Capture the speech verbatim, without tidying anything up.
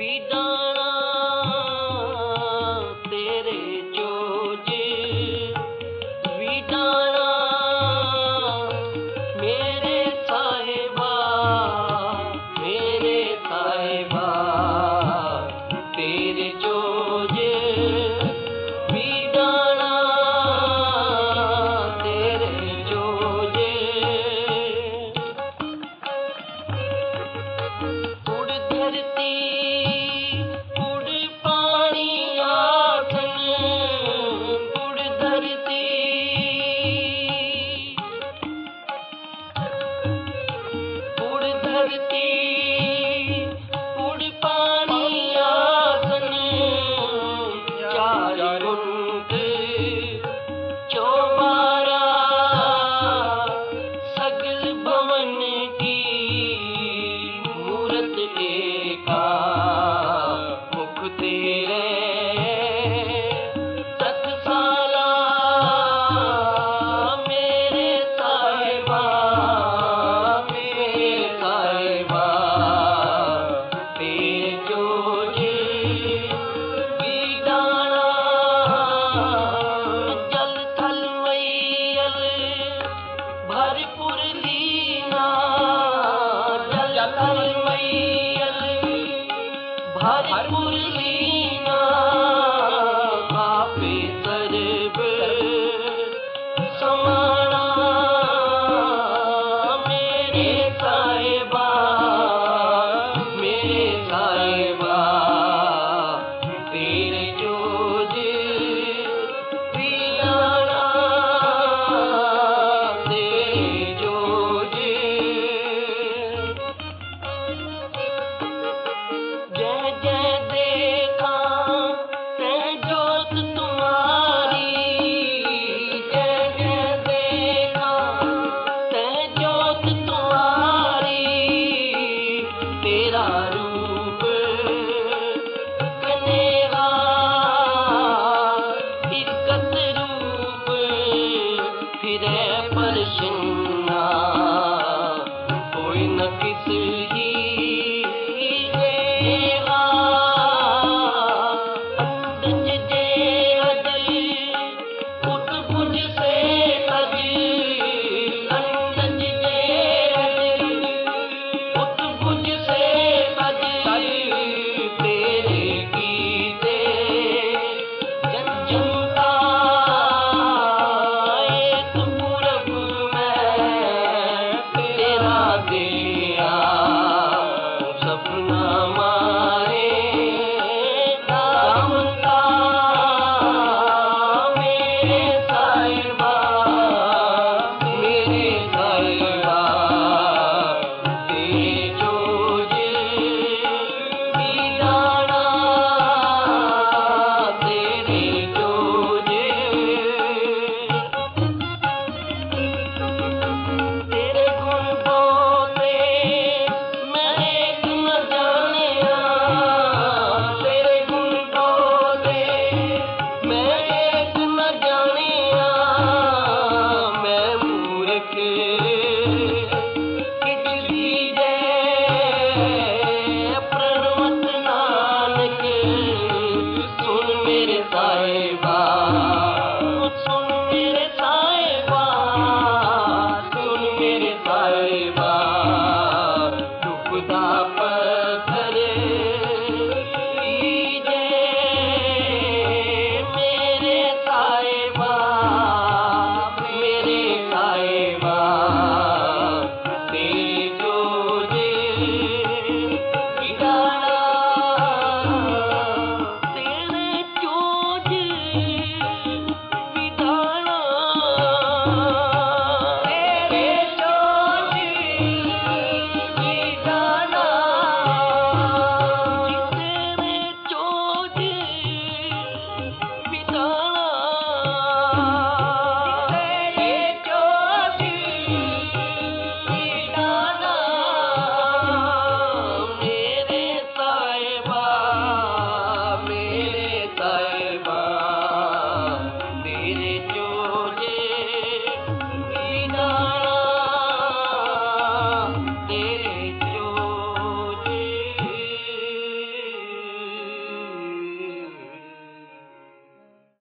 ਵੀਡਾਣਾ ਤੇਰੇ ਚੋਜ ਵੀਡਾਣਾ ਮੇਰੇ ਸਾਹਿਬਾ ਮੇਰੇ ਸਾਹਿਬਾ ਤੇਰੇ ਚੋਜ ਵੀਡਾਣਾ ਤੇਰੇ ਚੋਜ ਉੜ ਧਰਤੀ ਉੜ ਪਾਣੀ ਆਸਨ ਉੜ ਧਰਤੀ ਉੜ ਧਰਤੀ ਉੜ ਪਾਣੀ ਆਸਨ ਚਾਰ ਗੁੰਟ चौबारा सगल भवन की मूरत एका मुख तेरे तत्साला मेरे साहिबा मेरे साहिबा तेरे जोज बीडाना जल थल मैयल भरपुर लीना जल थल मैयल भरपुर लीना आपे सर्व समाना मेरे साहिबा मेरे साहिबा तेरे जोज बीडाना तेरे जोज जय जय देखा तै जोत तुम्हारी जय जय देखा तै जोत तुम्हारी तेरा रूप कनेहा इकत रूप फिरे परछन्ना कोई न किस ही देहा अंदज जे अज उत बुझ से तज अंदज जे अज उत बुझ से तज तेरे कीते जनता एक पूरब में तेरा दिया सपना मारे दामता मेरे साहिबा मेरे साहिबा तेरे जोज बीडाना तेरे जोज तेरे गुण बोले मैं एक न जानिया तेरे गुण बोले मैं एक न जानिया मैं मूर्ख किजली जय प्रणवत नानक सुन मेरे साहिबा सुन मेरे साहिबा सुन मेरे साहिबा दुख दा